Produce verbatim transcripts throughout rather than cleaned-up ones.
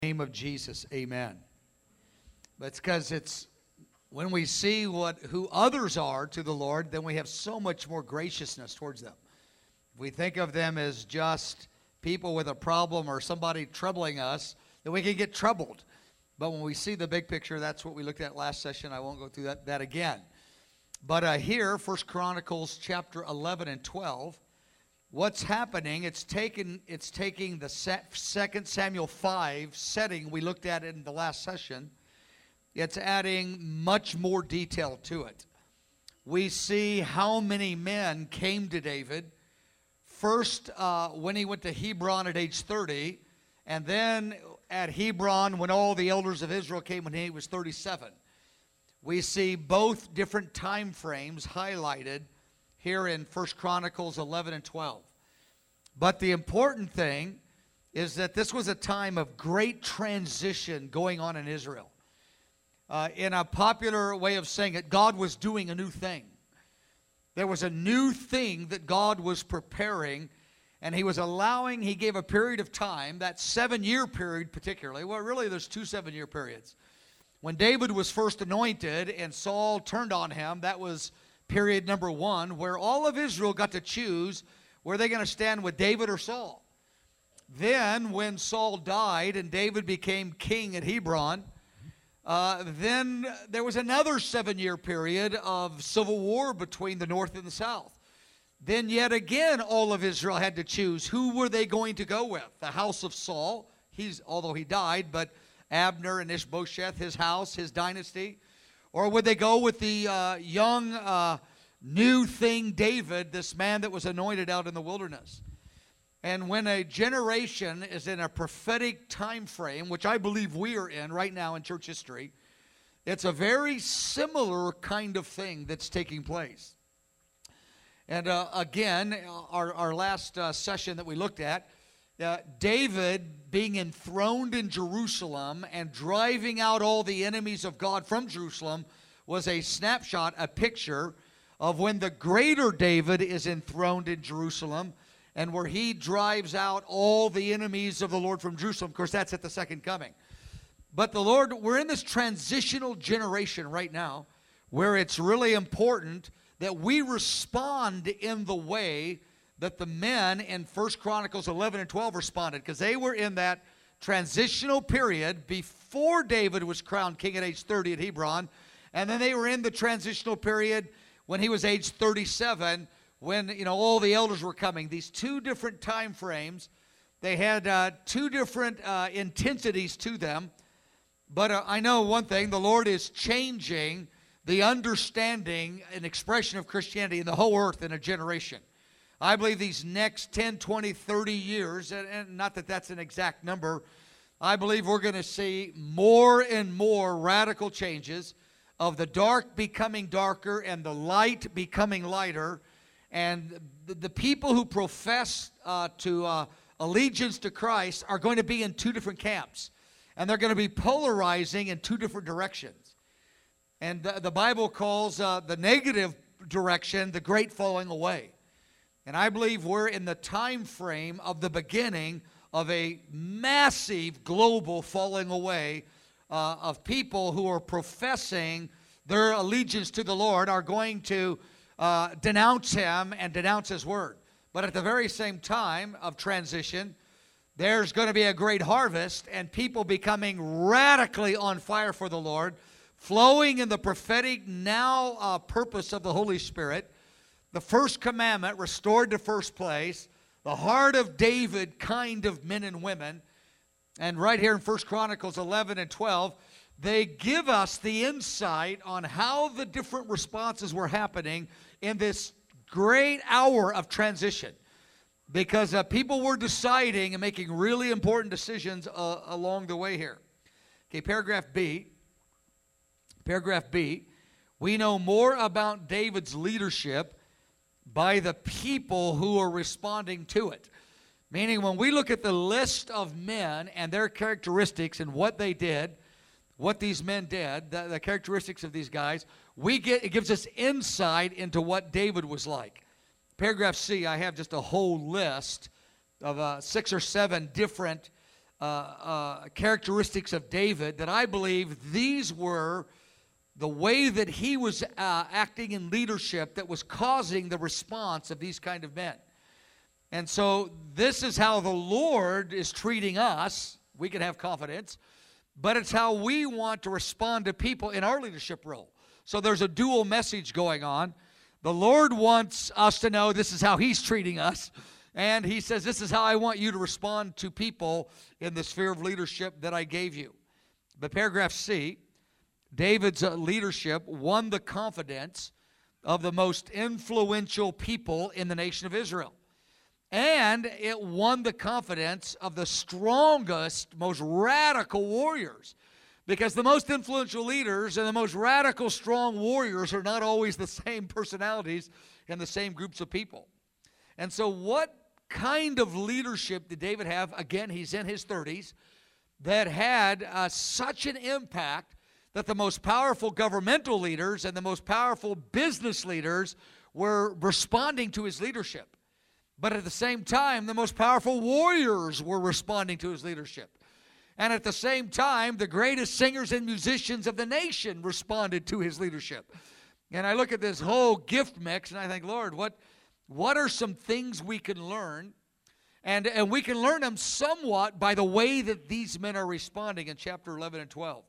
Name of Jesus, amen. But it's because it's when we see what who others are to the Lord, then we have so much more graciousness towards them. If we think of them as just people with a problem or somebody troubling us, then we can get troubled. But when we see the big picture, that's what we looked at last session. I won't go through that, that again. But uh, here, First Chronicles chapter eleven and twelve, what's happening, it's taken, it's taking the Second Samuel five setting we looked at in the last session. It's adding much more detail to it. We see how many men came to David. First, uh, when he went to Hebron at age thirty, and then at Hebron when all the elders of Israel came when he was thirty-seven. We see both different time frames highlighted here in First Chronicles eleven and twelve. But the important thing is that this was a time of great transition going on in Israel. Uh, in a popular way of saying it, God was doing a new thing. There was a new thing that God was preparing, and he was allowing, he gave a period of time, that seven-year period particularly. Well, really, there's two seven-year periods. When David was first anointed and Saul turned on him, that was period number one, where all of Israel got to choose, were they going to stand with David or Saul? Then, when Saul died and David became king at Hebron, uh, then there was another seven-year period of civil war between the north and the south. Then yet again, all of Israel had to choose who were they going to go with. The house of Saul, he's although he died, but Abner and Ishbosheth, his house, his dynasty. Or would they go with the uh, young, uh, new thing David, this man that was anointed out in the wilderness? And when a generation is in a prophetic time frame, which I believe we are in right now in church history, it's a very similar kind of thing that's taking place. And uh, again, our, our last uh, session that we looked at, uh, David being enthroned in Jerusalem and driving out all the enemies of God from Jerusalem was a snapshot, a picture of when the greater David is enthroned in Jerusalem and where he drives out all the enemies of the Lord from Jerusalem. Of course, that's at the second coming. But the Lord, we're in this transitional generation right now where it's really important that we respond in the way that the men in First Chronicles eleven and twelve responded, because they were in that transitional period before David was crowned king at age thirty at Hebron, and then they were in the transitional period when he was age thirty-seven, when, you know, all the elders were coming. These two different time frames, they had uh, two different uh, intensities to them. But uh, I know one thing, the Lord is changing the understanding and expression of Christianity in the whole earth in a generation. I believe these next ten, twenty, thirty years, and, and not that that's an exact number, I believe we're going to see more and more radical changes of the dark becoming darker and the light becoming lighter. And the, the people who profess uh, to uh, allegiance to Christ are going to be in two different camps. And they're going to be polarizing in two different directions. And the, the Bible calls uh, the negative direction the great falling away. And I believe we're in the time frame of the beginning of a massive global falling away uh, of people who are professing their allegiance to the Lord are going to uh, denounce Him and denounce His Word. But at the very same time of transition, there's going to be a great harvest and people becoming radically on fire for the Lord, flowing in the prophetic now uh, purpose of the Holy Spirit. The first commandment restored to first place, the heart of David kind of men and women. And right here in First Chronicles eleven and twelve, they give us the insight on how the different responses were happening in this great hour of transition. Because uh, people were deciding and making really important decisions uh, along the way here. Okay, paragraph B. Paragraph B. We know more about David's leadership by the people who are responding to it. Meaning when we look at the list of men and their characteristics and what they did, what these men did, the, the characteristics of these guys, we get it gives us insight into what David was like. Paragraph C, I have just a whole list of uh, six or seven different uh, uh, characteristics of David that I believe these were the way that he was uh, acting in leadership that was causing the response of these kind of men. And so this is how the Lord is treating us. We can have confidence, but it's how we want to respond to people in our leadership role. So there's a dual message going on. The Lord wants us to know this is how He's treating us, and He says this is how I want you to respond to people in the sphere of leadership that I gave you. But paragraph C, David's uh, leadership won the confidence of the most influential people in the nation of Israel. And it won the confidence of the strongest, most radical warriors. Because the most influential leaders and the most radical, strong warriors are not always the same personalities and the same groups of people. And so what kind of leadership did David have? Again, he's in his thirties, that had uh, such an impact that the most powerful governmental leaders and the most powerful business leaders were responding to his leadership. But at the same time, the most powerful warriors were responding to his leadership. And at the same time, the greatest singers and musicians of the nation responded to his leadership. And I look at this whole gift mix and I think, Lord, what, what are some things we can learn? And, and we can learn them somewhat by the way that these men are responding in chapter eleven and twelve.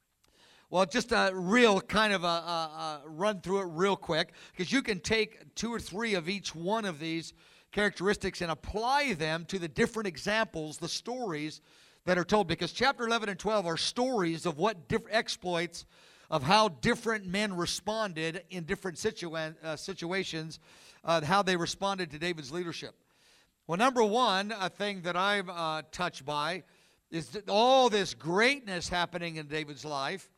Well, just a real kind of a, a, a run through it real quick, because you can take two or three of each one of these characteristics and apply them to the different examples, the stories that are told. Because chapter eleven and twelve are stories of what different exploits, of how different men responded in different situa- uh, situations, uh, how they responded to David's leadership. Well, number one, a thing that I'm uh, touched by is that all this greatness happening in David's life,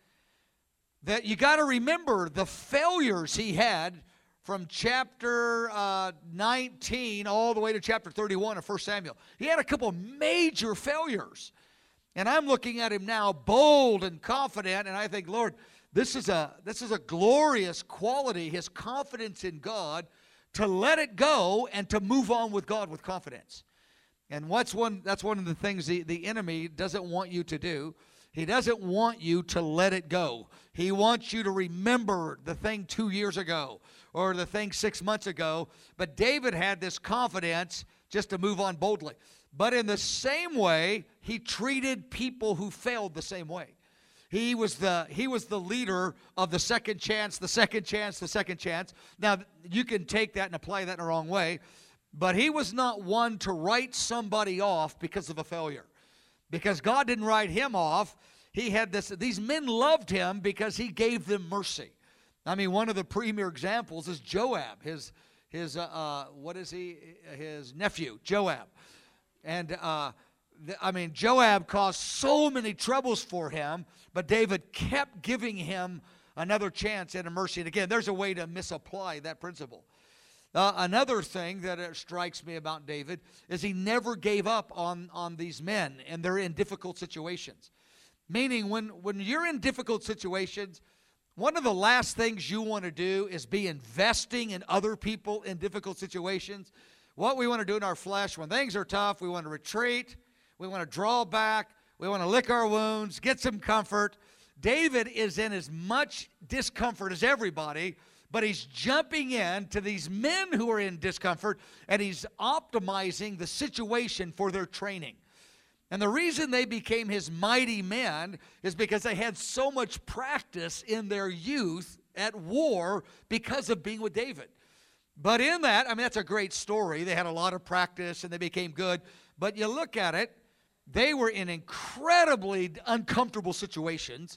that you got to remember the failures he had from chapter uh, nineteen all the way to chapter thirty-one of First Samuel. He had a couple major failures. And I'm looking at him now bold and confident, and I think, Lord, this is a this is a glorious quality, his confidence in God, to let it go and to move on with God with confidence. And what's one that's one of the things the, the enemy doesn't want you to do. He doesn't want you to let it go. He wants you to remember the thing two years ago or the thing six months ago. But David had this confidence just to move on boldly. But in the same way, he treated people who failed the same way. He was the he was the leader of the second chance, the second chance, the second chance. Now, you can take that and apply that in the wrong way. But he was not one to write somebody off because of a failure. Because God didn't write him off. He had this, these men loved him because he gave them mercy. I mean, one of the premier examples is Joab, his, his uh, uh, what is he, his nephew, Joab. And, uh, the, I mean, Joab caused so many troubles for him, but David kept giving him another chance and a mercy. And again, there's a way to misapply that principle. Uh, another thing that uh, strikes me about David is he never gave up on, on these men, and they're in difficult situations. Meaning, when, when you're in difficult situations, one of the last things you want to do is be investing in other people in difficult situations. What we want to do in our flesh, when things are tough, we want to retreat, we want to draw back, we want to lick our wounds, get some comfort. David is in as much discomfort as everybody, but he's jumping in to these men who are in discomfort, and he's optimizing the situation for their training. And the reason they became his mighty men is because they had so much practice in their youth at war because of being with David. But in that, I mean, that's a great story. They had a lot of practice, and they became good. But you look at it, they were in incredibly uncomfortable situations.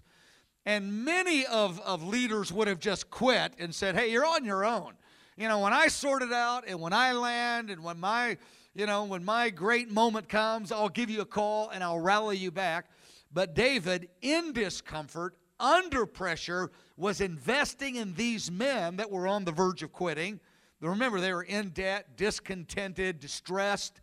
And many of, of leaders would have just quit and said, hey, you're on your own. You know, when I sort it out and when I land and when my, you know, when my great moment comes, I'll give you a call and I'll rally you back. But David, in discomfort, under pressure, was investing in these men that were on the verge of quitting. Remember, they were in debt, discontented, distressed.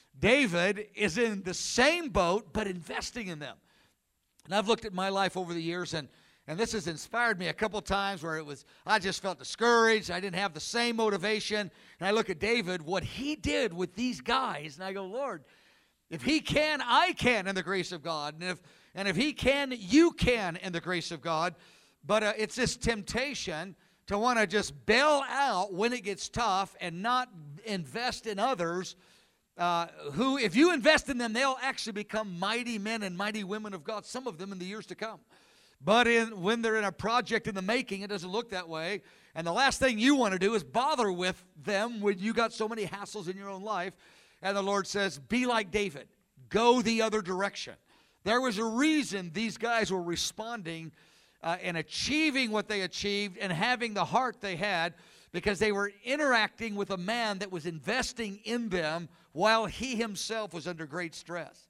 David is in the same boat, but investing in them. And I've looked at my life over the years, and, and this has inspired me a couple times where it was, I just felt discouraged. I didn't have the same motivation. And I look at David, what he did with these guys, and I go, Lord, If he can, I can in the grace of God. And if, and if he can, you can in the grace of God. But uh, it's this temptation to want to just bail out when it gets tough and not invest in others uh, who, if you invest in them, they'll actually become mighty men and mighty women of God, some of them in the years to come. But in, when they're in a project in the making, it doesn't look that way. And the last thing you want to do is bother with them when you got so many hassles in your own life. And the Lord says, be like David. Go the other direction. There was a reason these guys were responding uh, and achieving what they achieved and having the heart they had, because they were interacting with a man that was investing in them while he himself was under great stress.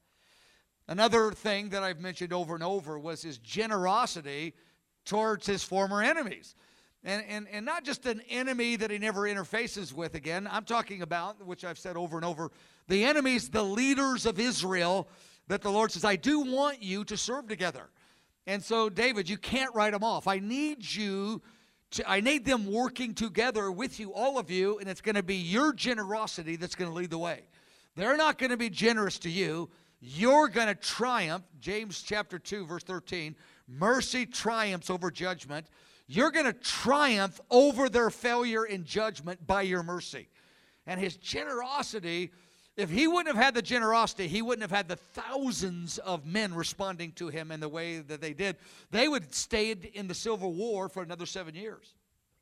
Another thing that I've mentioned over and over was his generosity towards his former enemies. And, and, and not just an enemy that he never interfaces with again. I'm talking about, which I've said over and over, the enemies, the leaders of Israel, that the Lord says, I do want you to serve together. And so, David, you can't write them off. I need you to, I need them working together with you, all of you, and it's going to be your generosity that's going to lead the way. They're not going to be generous to you. You're going to triumph. James chapter two, verse thirteen, mercy triumphs over judgment. You're going to triumph over their failure in judgment by your mercy. And his generosity, if he wouldn't have had the generosity, he wouldn't have had the thousands of men responding to him in the way that they did. They would have stayed in the Civil War for another seven years.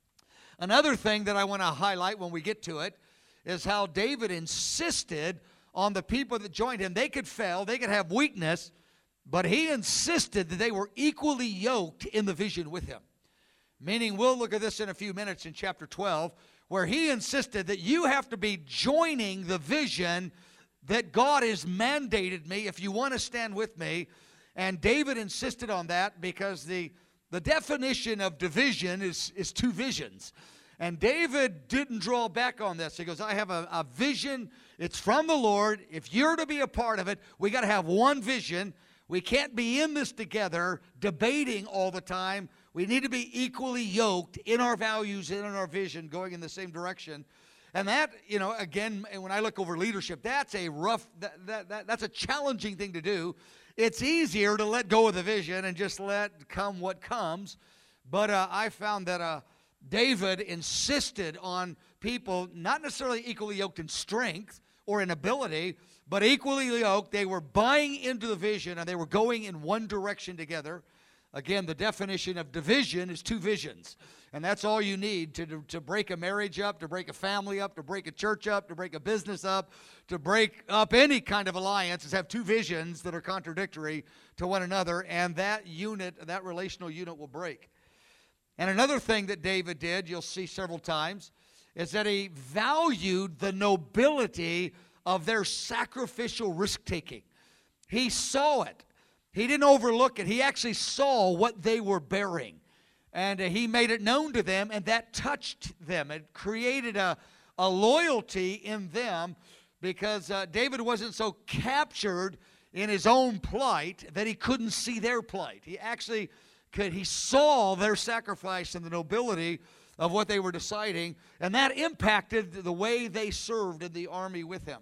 Another thing that I want to highlight when we get to it is how David insisted on the people that joined him. They could fail, they could have weakness, but he insisted that they were equally yoked in the vision with him. Meaning, we'll look at this in a few minutes in chapter twelve, where he insisted that you have to be joining the vision that God has mandated me if you want to stand with me. And David insisted on that because the, the definition of division is, is two visions. And David didn't draw back on this. He goes, I have a, a vision. It's from the Lord. If you're to be a part of it, we got to have one vision. We can't be in this together, debating all the time. We need to be equally yoked in our values and in our vision, going in the same direction. And that, you know, again, when I look over leadership, that's a rough, that, that, that, that's a challenging thing to do. It's easier to let go of the vision and just let come what comes. But uh, I found that uh, David insisted on people not necessarily equally yoked in strength or in ability, but equally yoked. They were buying into the vision and they were going in one direction together. Again, the definition of division is two visions. And that's all you need to, to break a marriage up, to break a family up, to break a church up, to break a business up, to break up any kind of alliance, is have two visions that are contradictory to one another, and that unit, that relational unit will break. And another thing that David did, you'll see several times, is that he valued the nobility of their sacrificial risk-taking. He saw it. He didn't overlook it. He actually saw what they were bearing. And uh, he made it known to them, and that touched them. It created a, a loyalty in them, because uh, David wasn't so captured in his own plight that he couldn't see their plight. He actually could, he saw their sacrifice and the nobility of what they were deciding, and that impacted the way they served in the army with him.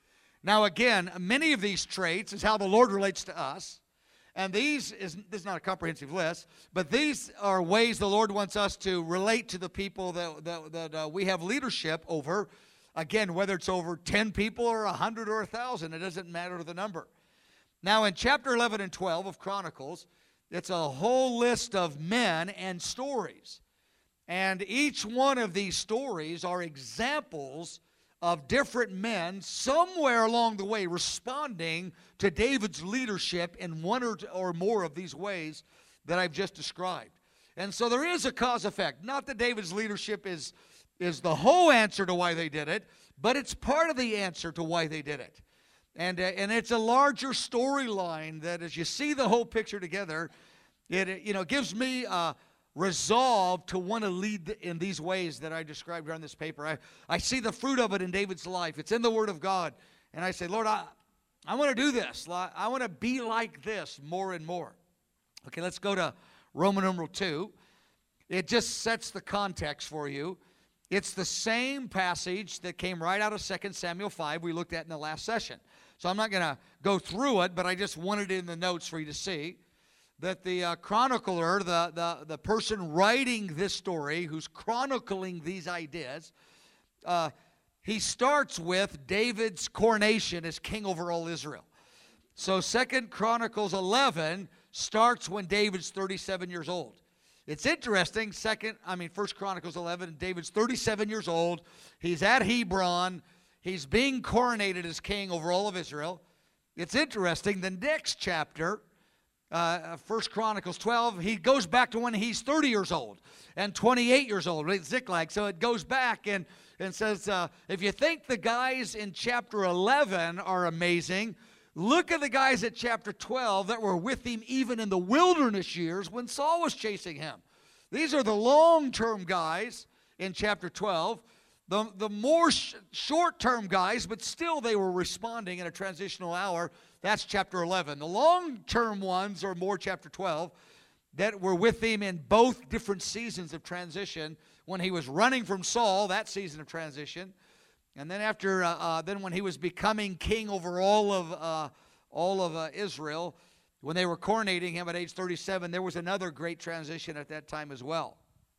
Now again, many of these traits is how the Lord relates to us. And these is this is not a comprehensive list, but these are ways the Lord wants us to relate to the people that, that, that uh, we have leadership over. Again, whether it's over ten people or one hundred or one thousand, it doesn't matter the number. Now in chapter eleven and twelve of Chronicles, it's a whole list of men and stories. And each one of these stories are examples of different men somewhere along the way responding to David's leadership in one or, or more of these ways that I've just described. And so there is a cause effect. Not that David's leadership is, is the whole answer to why they did it, but it's part of the answer to why they did it. And, uh, and it's a larger storyline that as you see the whole picture together, it you know gives me uh, resolve to want to lead in these ways that I described here on this paper. I, I see the fruit of it in David's life. It's in the Word of God. And I say, Lord, I, I want to do this. I want to be like this more and more. Okay, let's go to Roman numeral two. It just sets the context for you. It's the same passage that came right out of Second Samuel five we looked at in the last session. So I'm not going to go through it, but I just wanted it in the notes for you to see that the uh, chronicler, the, the, the person writing this story, who's chronicling these ideas, uh, he starts with David's coronation as king over all Israel. So Second Chronicles eleven starts when David's thirty-seven years old. It's interesting, second, I mean, First Chronicles eleven, David's thirty-seven years old. He's at Hebron. He's being coronated as king over all of Israel. It's interesting, the next chapter, uh, First Chronicles twelve, he goes back to when he's thirty years old and twenty-eight years old, right? Ziklag. So it goes back and, and says, uh, if you think the guys in chapter eleven are amazing, look at the guys at chapter twelve that were with him even in the wilderness years when Saul was chasing him. These are the long-term guys in chapter twelve. The, the more sh- short-term guys, but still they were responding in a transitional hour, that's chapter eleven. The long-term ones are more chapter twelve that were with him in both different seasons of transition. When he was running from Saul, that season of transition. And then after, uh, uh, then when he was becoming king over all of uh, all of uh, Israel, when they were coronating him at age thirty-seven, there was another great transition at that time as well.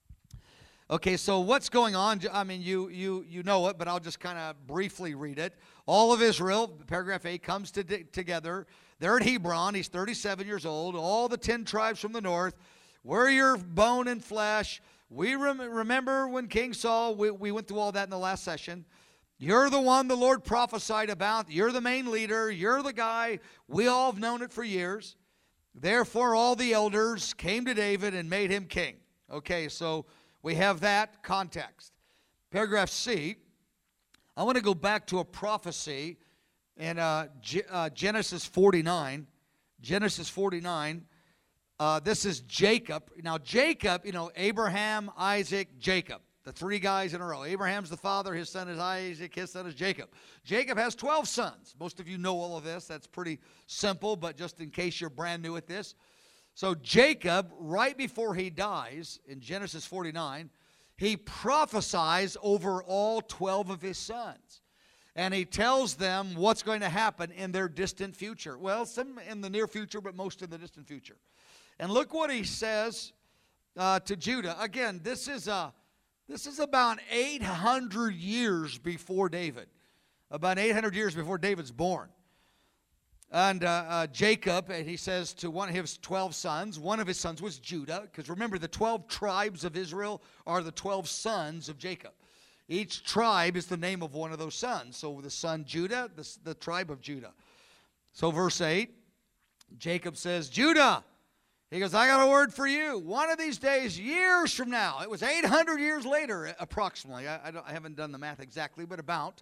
Okay, so what's going on? I mean, you you you know it, but I'll just kind of briefly read it. All of Israel, paragraph eight, comes to, together. They're at Hebron. He's thirty-seven years old. All the ten tribes from the north. We're your bone and flesh. We rem- remember when King Saul, we, we went through all that in the last session. You're the one the Lord prophesied about. You're the main leader. You're the guy. We all have known it for years. Therefore, all the elders came to David and made him king. Okay, so we have that context. Paragraph C, I want to go back to a prophecy in uh, G- uh, Genesis forty-nine. Genesis forty-nine. Uh, this is Jacob. Now, Jacob, you know, Abraham, Isaac, Jacob. The three guys in a row. Abraham's the father, his son is Isaac, his son is Jacob. Jacob has twelve sons. Most of you know all of this. That's pretty simple, but just in case you're brand new at this. So Jacob, right before he dies, in Genesis forty-nine, he prophesies over all twelve of his sons. And he tells them what's going to happen in their distant future. Well, some in the near future, but most in the distant future. And look what he says uh, to Judah. Again, this is a... This is about eight hundred years before David. About eight hundred years before David's born. And uh, uh, Jacob, and he says to one of his twelve sons, one of his sons was Judah, because remember the twelve tribes of Israel are the twelve sons of Jacob. Each tribe is the name of one of those sons. So the son Judah, the, the tribe of Judah. So verse eight, Jacob says, Judah, he goes, I got a word for you. One of these days, years from now, it was eight hundred years later, approximately. I, I, don't, I haven't done the math exactly, but about.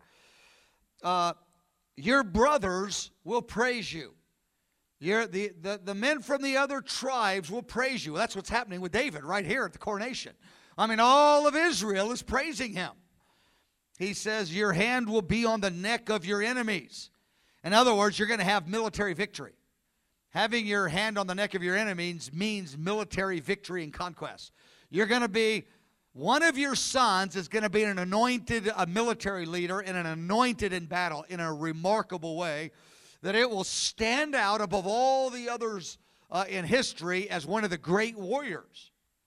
Uh, your brothers will praise you. Your, the, the, the men from the other tribes will praise you. That's what's happening with David right here at the coronation. I mean, all of Israel is praising him. He says, your hand will be on the neck of your enemies. In other words, you're going to have military victory. Having your hand on the neck of your enemies means military victory and conquest. You're going to be, one of your sons is going to be an anointed a military leader and an anointed in battle in a remarkable way that it will stand out above all the others uh, in history as one of the great warriors.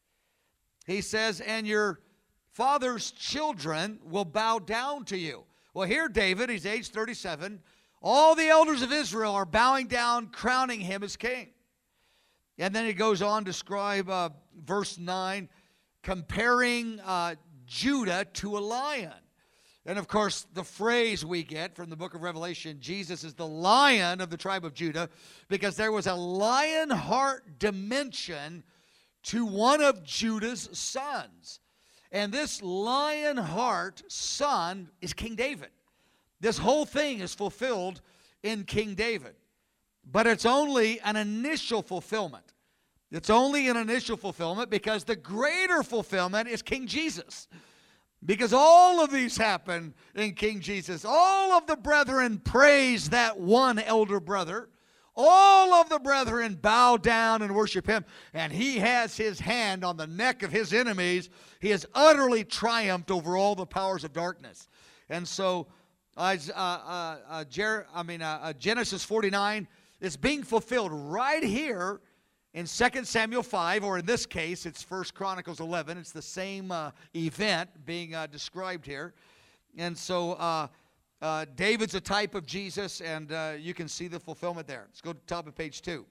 He says, and your father's children will bow down to you. Well, here David, he's age thirty-seven. All the elders of Israel are bowing down, crowning him as king. And then he goes on to describe uh, verse nine, comparing uh, Judah to a lion. And of course, the phrase we get from the book of Revelation, Jesus is the lion of the tribe of Judah, because there was a lion heart dimension to one of Judah's sons. And this lion heart son is King David. This whole thing is fulfilled in King David. But it's only an initial fulfillment. It's only an initial fulfillment because the greater fulfillment is King Jesus. Because all of these happen in King Jesus. All of the brethren praise that one elder brother. All of the brethren bow down and worship him. And he has his hand on the neck of his enemies. He has utterly triumphed over all the powers of darkness. And so Uh, uh, uh, uh, Jer- I mean, uh, uh, Genesis forty-nine is being fulfilled right here in Second Samuel five, or in this case, it's First Chronicles eleven. It's the same uh, event being uh, described here. And so uh, uh, David's a type of Jesus, and uh, you can see the fulfillment there. Let's go to the top of page two.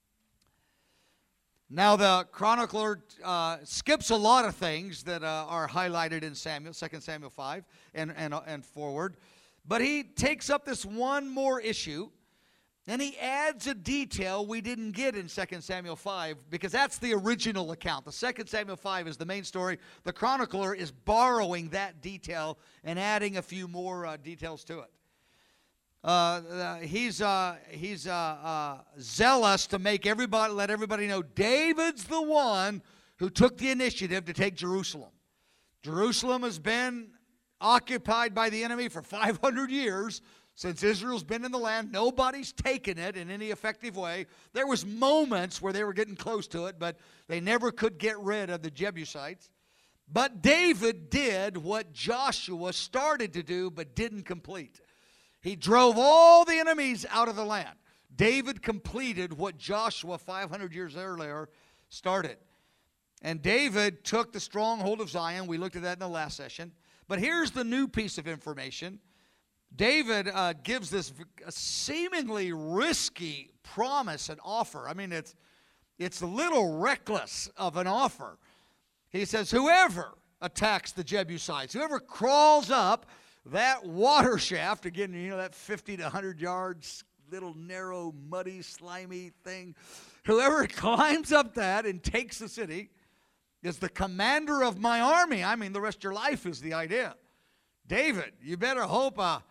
Now the chronicler uh, skips a lot of things that uh, are highlighted in Samuel, Second Samuel five, and, and, uh, and forward. But he takes up this one more issue, and he adds a detail we didn't get in Second Samuel five, because that's the original account. The Second Samuel five is the main story. The chronicler is borrowing that detail and adding a few more uh, details to it. Uh, uh, he's uh, he's uh, uh, zealous to make everybody, let everybody know David's the one who took the initiative to take Jerusalem. Jerusalem has been occupied by the enemy for five hundred years. Since Israel's been in the land, nobody's taken it in any effective way. There was moments where they were getting close to it, but they never could get rid of the Jebusites. But David did what Joshua started to do but didn't complete. He drove all the enemies out of the land. David completed what Joshua five hundred years earlier started. And David took the stronghold of Zion. We looked at that in the last session. But here's the new piece of information. David uh, gives this seemingly risky promise and offer. I mean, it's, it's a little reckless of an offer. He says, whoever attacks the Jebusites, whoever crawls up that water shaft, again, you know, that fifty to one hundred yards, little narrow, muddy, slimy thing, whoever climbs up that and takes the city is the commander of my army. I mean, the rest of your life is the idea. David, you better hope a,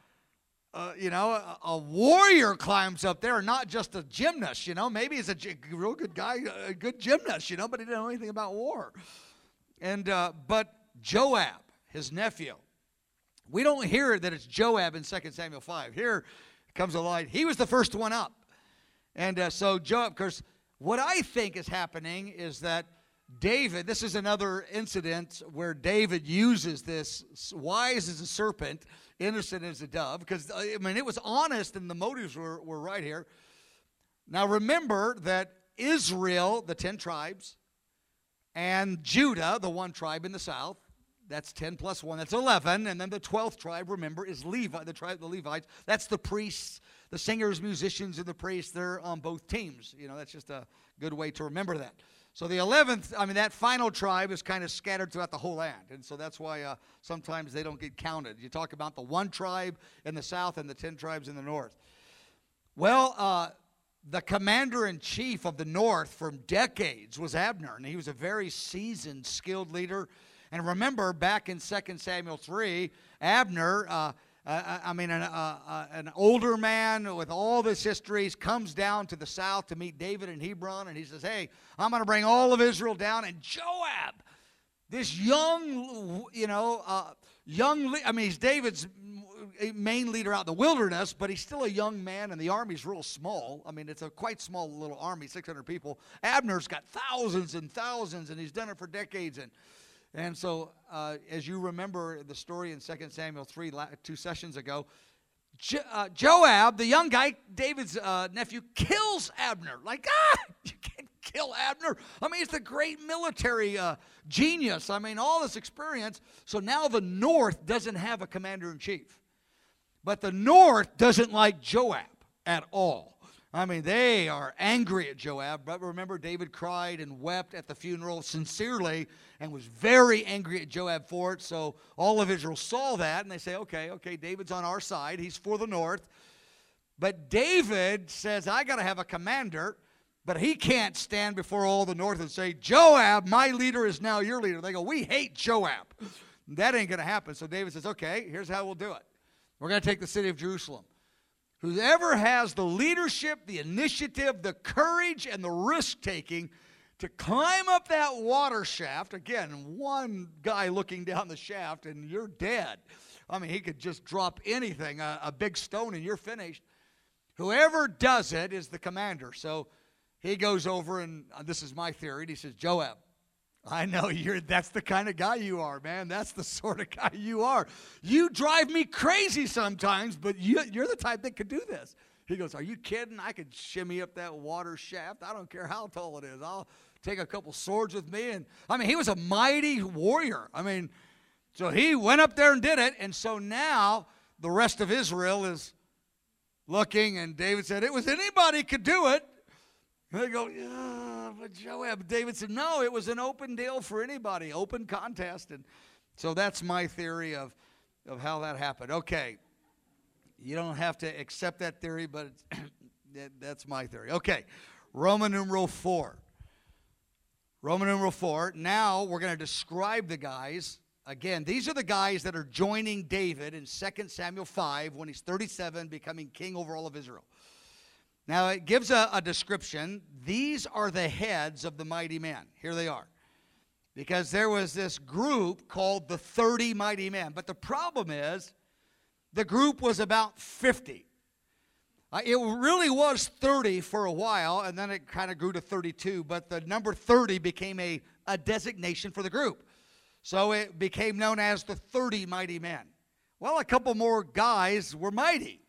a you know, a, a warrior climbs up there, not just a gymnast, you know. Maybe he's a g- real good guy, a good gymnast, you know, but he didn't know anything about war. And uh, but Joab, his nephew, we don't hear that it's Joab in Second Samuel five. Here comes a light. He was the first one up. And uh, so Joab, of course, what I think is happening is that David, this is another incident where David uses this wise as a serpent, innocent as a dove, because, I mean, it was honest and the motives were, were right here. Now remember that Israel, the ten tribes, and Judah, the one tribe in the south, that's ten plus one, that's eleven. And then the twelfth tribe, remember, is Levi, the tribe of the Levites. That's the priests, the singers, musicians, and the priests. They're on both teams. You know, that's just a good way to remember that. So the eleventh, I mean, that final tribe is kind of scattered throughout the whole land. And so that's why uh, sometimes they don't get counted. You talk about the one tribe in the south and the ten tribes in the north. Well, uh, the commander-in-chief of the north for decades was Abner, and he was a very seasoned, skilled leader. And remember, back in Second Samuel three, Abner, uh, uh, I mean, an, uh, uh, an older man with all this history, comes down to the south to meet David in Hebron, and he says, hey, I'm going to bring all of Israel down. And Joab, this young, you know, uh, young, I mean, he's David's main leader out in the wilderness, but he's still a young man, and the army's real small. I mean, it's a quite small little army, six hundred people. Abner's got thousands and thousands, and he's done it for decades. And And so, uh, as you remember the story in Second Samuel three, two sessions ago, jo- uh, Joab, the young guy, David's uh, nephew, kills Abner. Like, ah, you can't kill Abner. I mean, he's the great military uh, genius. I mean, all this experience. So now the north doesn't have a commander-in-chief. But the north doesn't like Joab at all. I mean, they are angry at Joab. But remember, David cried and wept at the funeral sincerely and was very angry at Joab for it. So all of Israel saw that, and they say, okay, okay, David's on our side. He's for the north. But David says, I got to have a commander, but he can't stand before all the north and say, Joab, my leader is now your leader. They go, we hate Joab. That ain't going to happen. So David says, okay, here's how we'll do it. We're going to take the city of Jerusalem. Whoever has the leadership, the initiative, the courage, and the risk-taking to climb up that water shaft, again, one guy looking down the shaft and you're dead. I mean, he could just drop anything, a, a big stone, and you're finished. Whoever does it is the commander. So he goes over, and uh, this is my theory, and he says, Joab, I know you're. That's the kind of guy you are, man. That's the sort of guy you are. You drive me crazy sometimes, but you, you're the type that could do this. He goes, are you kidding? I could shimmy up that water shaft. I don't care how tall it is. I'll take a couple swords with me. And I mean, he was a mighty warrior. I mean, so he went up there and did it. And so now the rest of Israel is looking, and David said, it was anybody could do it. And they go, yeah, but Joab. David said, no, it was an open deal for anybody, open contest. And so that's my theory of, of how that happened. Okay. You don't have to accept that theory, but it's that, that's my theory. Okay, Roman numeral four. Roman numeral four. Now we're going to describe the guys. Again, these are the guys that are joining David in Second Samuel five when he's thirty-seven, becoming king over all of Israel. Now it gives a, a description. These are the heads of the mighty men. Here they are. Because there was this group called the thirty mighty men. But the problem is, the group was about fifty. Uh, it really was thirty for a while, and then it kind of grew to thirty-two, but the number thirty became a, a designation for the group. So it became known as the thirty mighty men. Well, a couple more guys were mighty.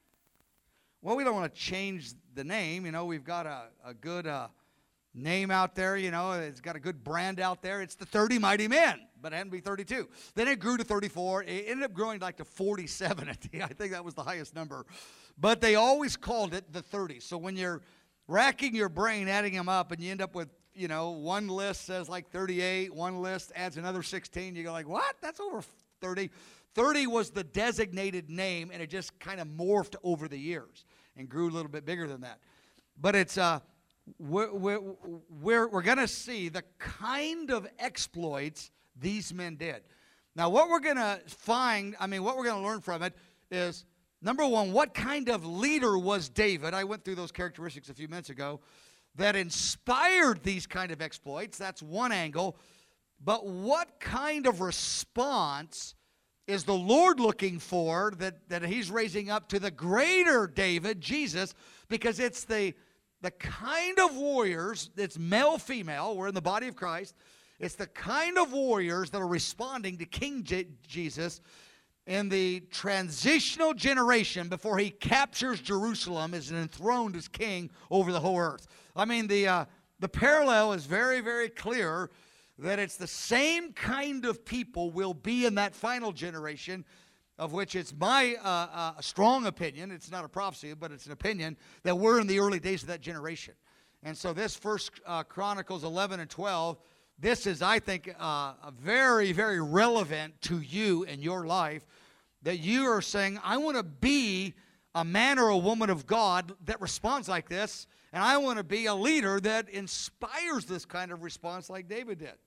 Well, we don't want to change the name. You know, we've got a, a good uh, name out there. You know, it's got a good brand out there. It's the thirty mighty men, but it had to be thirty-two. Then it grew to thirty-four. It ended up growing like to forty-seven. I think that was the highest number. But they always called it the thirty. So when you're racking your brain, adding them up, and you end up with, you know, one list says like thirty-eight, one list adds another sixteen. You go like, what? That's over thirty. thirty was the designated name, and it just kind of morphed over the years and grew a little bit bigger than that. But it's uh, we're we're we're, we're going to see the kind of exploits these men did. Now, what we're going to find, I mean, what we're going to learn from it is, number one, what kind of leader was David? I went through those characteristics a few minutes ago that inspired these kind of exploits. That's one angle. But what kind of response is the Lord looking for that, that he's raising up to the greater David, Jesus, because it's the, the kind of warriors, it's male, female, we're in the body of Christ, it's the kind of warriors that are responding to King J- Jesus in the transitional generation before he captures Jerusalem as enthroned as king over the whole earth. I mean, the, uh, the parallel is very, very clear that it's the same kind of people will be in that final generation, of which it's my uh, uh, strong opinion, it's not a prophecy, but it's an opinion, that we're in the early days of that generation. And so this First uh, Chronicles eleven and twelve, this is, I think, uh, very, very relevant to you in your life, that you are saying, I want to be a man or a woman of God that responds like this, and I want to be a leader that inspires this kind of response like David did.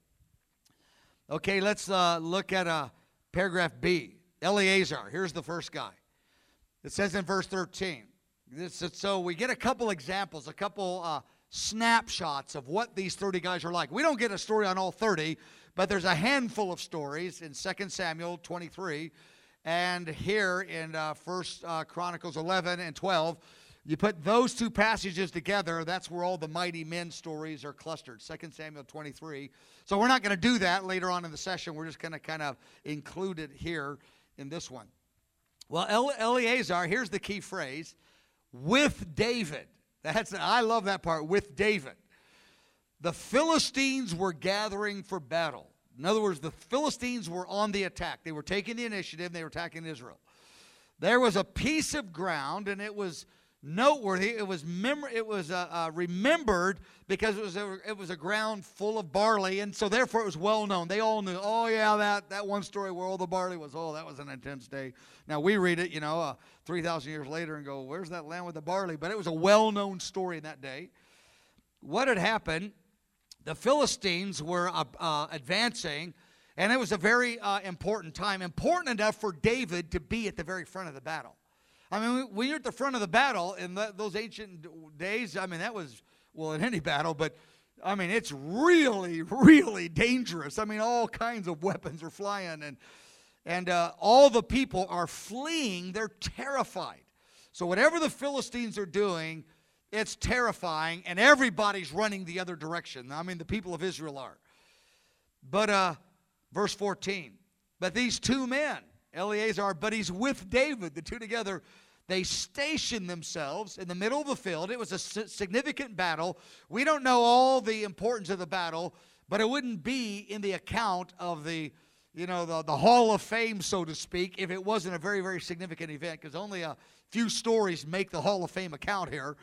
Okay, let's uh, look at uh, paragraph B. Eleazar, here's the first guy. It says in verse thirteen. This is, so we get a couple examples, a couple uh, snapshots of what these thirty guys are like. We don't get a story on all thirty, but there's a handful of stories in Second Samuel twenty-three, and here in uh, First uh, Chronicles eleven and twelve. You put those two passages together, that's where all the mighty men stories are clustered, Second Samuel twenty-three. So we're not going to do that later on in the session. We're just going to kind of include it here in this one. Well, Eleazar, here's the key phrase, with David. That's I love that part, with David. The Philistines were gathering for battle. In other words, the Philistines were on the attack. They were taking the initiative. They were attacking Israel. There was a piece of ground, and it was noteworthy. It was mem- It was uh, uh, remembered because it was a, it was a ground full of barley, and so therefore it was well known. They all knew. Oh yeah, that that one story where all the barley was. Oh, that was an intense day. Now we read it, you know, uh, three thousand years later, and go, "Where's that land with the barley?" But it was a well-known story in that day. What had happened? The Philistines were uh, uh, advancing, and it was a very uh, important time, important enough for David to be at the very front of the battle. I mean, when you're at the front of the battle in the, those ancient days, I mean, that was, well, in any battle, but, I mean, it's really, really dangerous. I mean, all kinds of weapons are flying, and, and uh, all the people are fleeing. They're terrified. So whatever the Philistines are doing, it's terrifying, and everybody's running the other direction. I mean, the people of Israel are. But, uh, verse fourteen, but these two men, Eleazar, but he's with David, the two together, they stationed themselves in the middle of the field. It was a significant battle. We don't know all the importance of the battle, but it wouldn't be in the account of the, you know, the, the Hall of Fame, so to speak, if it wasn't a very, very significant event, because only a few stories make the Hall of Fame account here.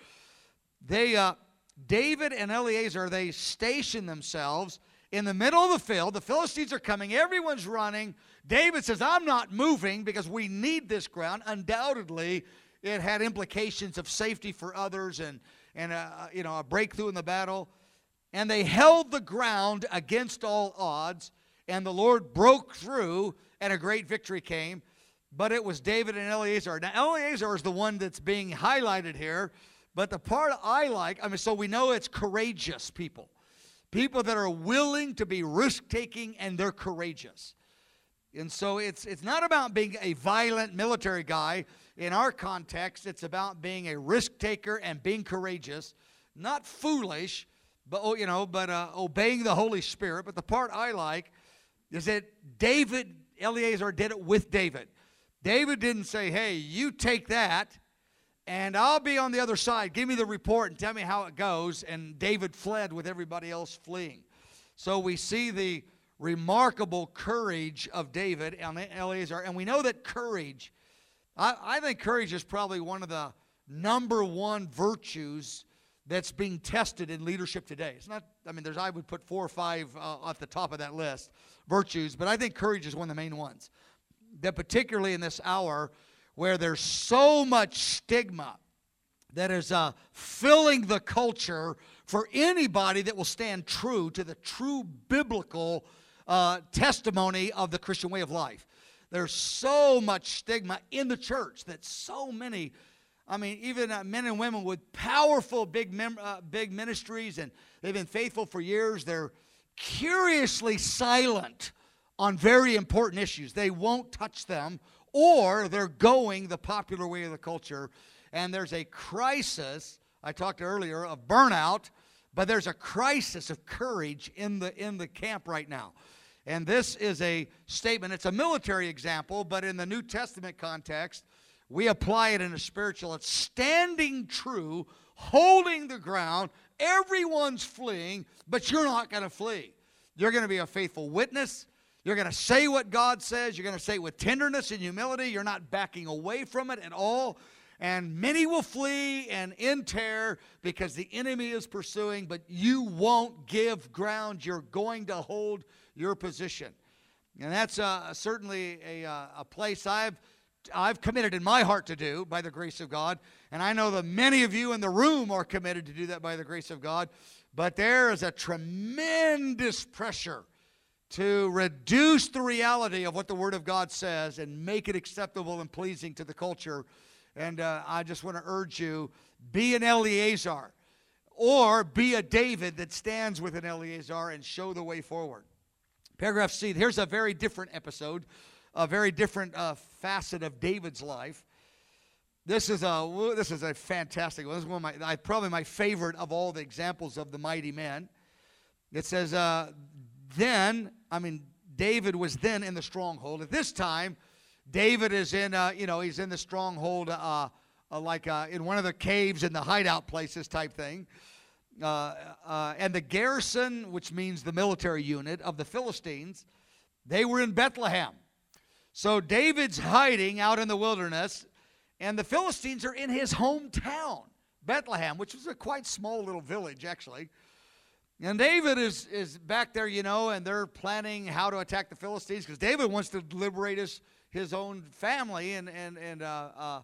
They, uh, David and Eleazar, they stationed themselves in the middle of the field. The Philistines are coming. Everyone's running. David says, I'm not moving because we need this ground. Undoubtedly, it had implications of safety for others and, and a, you know, a breakthrough in the battle. And they held the ground against all odds, and the Lord broke through, and a great victory came. But it was David and Eleazar. Now, Eleazar is the one that's being highlighted here, but the part I like, I mean, so we know it's courageous people. People that are willing to be risk-taking, and they're courageous. And so it's it's not about being a violent military guy. In our context, it's about being a risk-taker and being courageous. Not foolish, but you know, but uh, obeying the Holy Spirit. But the part I like is that David, Eleazar did it with David. David didn't say, hey, you take that, and I'll be on the other side. Give me the report and tell me how it goes. And David fled with everybody else fleeing. So we see the remarkable courage of David and Eleazar. And we know that courage, I, I think courage is probably one of the number one virtues that's being tested in leadership today. It's not, I mean, there's, I would put four or five uh, at the top of that list, virtues, but I think courage is one of the main ones. That particularly in this hour where there's so much stigma that is uh, filling the culture for anybody that will stand true to the true biblical uh, testimony of the Christian way of life. There's so much stigma in the church that so many, I mean, even uh, men and women with powerful big, mem- uh, big ministries, and they've been faithful for years, they're curiously silent on very important issues. They won't touch them, or they're going the popular way of the culture. And there's a crisis, I talked earlier, of burnout, but there's a crisis of courage in the in the camp right now. And this is a statement. It's a military example, but in the New Testament context, we apply it in a spiritual. It's standing true, holding the ground. Everyone's fleeing, but you're not going to flee. You're going to be a faithful witness. You're going to say what God says. You're going to say it with tenderness and humility. You're not backing away from it at all. And many will flee and in terror because the enemy is pursuing, but you won't give ground. You're going to hold your position. And that's uh, certainly a, uh, a place I've, I've committed in my heart to do by the grace of God. And I know that many of you in the room are committed to do that by the grace of God. But there is a tremendous pressure to reduce the reality of what the Word of God says and make it acceptable and pleasing to the culture. And uh, I just want to urge you, be an Eleazar, or be a David that stands with an Eleazar and show the way forward. Paragraph C, here's a very different episode, a very different uh, facet of David's life. This is a this is a fantastic one. This is one of my, probably my favorite of all the examples of the mighty men. It says, uh, then, I mean, David was then in the stronghold. At this time, David is in, uh, you know, he's in the stronghold, uh, uh, like uh, in one of the caves in the hideout places type thing. Uh, uh, and the garrison, which means the military unit of the Philistines, they were in Bethlehem. So David's hiding out in the wilderness, and the Philistines are in his hometown, Bethlehem, which was a quite small little village, actually. And David is, is back there, you know, and they're planning how to attack the Philistines because David wants to liberate his, his own family and, and, and uh, uh,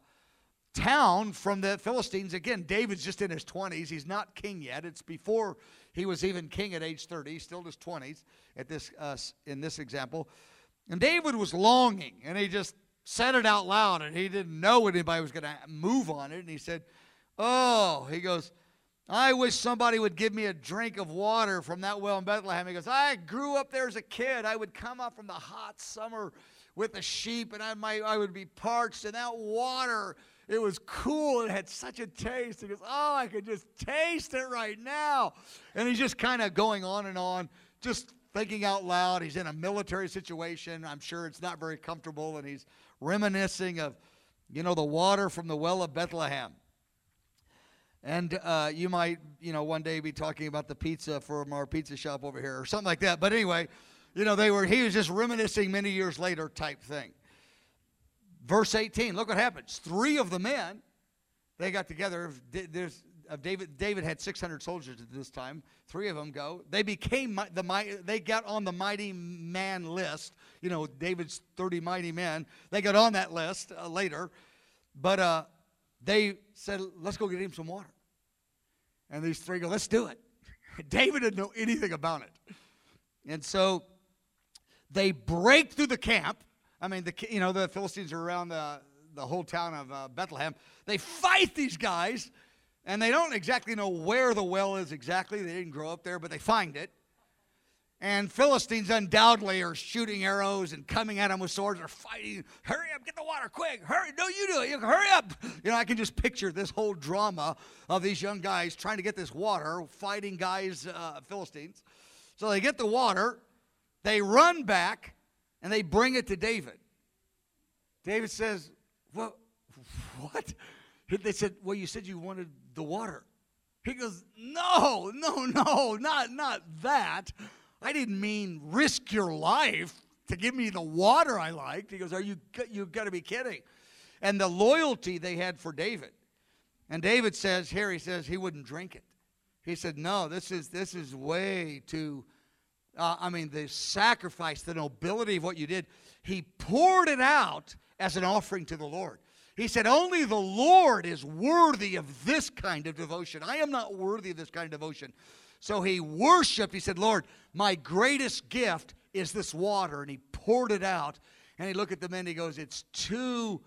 town from the Philistines. Again, David's just in his twenties. He's not king yet. It's before he was even king at age thirty. He's still in his twenties at this, uh, in this example. And David was longing, and he just said it out loud, and he didn't know anybody was going to move on it. And he said, oh, he goes, I wish somebody would give me a drink of water from that well in Bethlehem. He goes, I grew up there as a kid. I would come up from the hot summer with the sheep, and I might, I would be parched, and that water, it was cool. It had such a taste. He goes, oh, I could just taste it right now. And he's just kind of going on and on, just thinking out loud. He's in a military situation. I'm sure it's not very comfortable, and he's reminiscing of, you know, the water from the well of Bethlehem. And uh, you might, you know, one day be talking about the pizza from our pizza shop over here or something like that. But anyway, you know, they were, he was just reminiscing many years later type thing. Verse eighteen, look what happens. Three of the men, they got together. There's, of David, David had six hundred soldiers at this time. Three of them go. They became the they got on the mighty man list. You know, David's thirty mighty men. They got on that list uh, later. But uh, they said, let's go get him some water. And these three go, let's do it. David didn't know anything about it. And so they break through the camp. I mean, the you know, the Philistines are around the, the whole town of uh, Bethlehem. They fight these guys, and they don't exactly know where the well is exactly. They didn't grow up there, but they find it. And Philistines undoubtedly are shooting arrows and coming at them with swords. They're fighting. Hurry up, get the water quick. Hurry, no, you do it. You, hurry up. You know, I can just picture this whole drama of these young guys trying to get this water, fighting guys, uh, Philistines. So they get the water. They run back, and they bring it to David. David says, well, what? They said, well, you said you wanted the water. He goes, no, no, no, not, not that. I didn't mean risk your life to give me the water I liked. He goes, are you, you've got to be kidding. And the loyalty they had for David. And David says, here he says he wouldn't drink it. He said, no, this is, this is way too, uh, I mean, the sacrifice, the nobility of what you did. He poured it out as an offering to the Lord. He said, only the Lord is worthy of this kind of devotion. I am not worthy of this kind of devotion. So he worshiped. He said, Lord, my greatest gift is this water. And he poured it out. And he looked at the men and he goes, it's too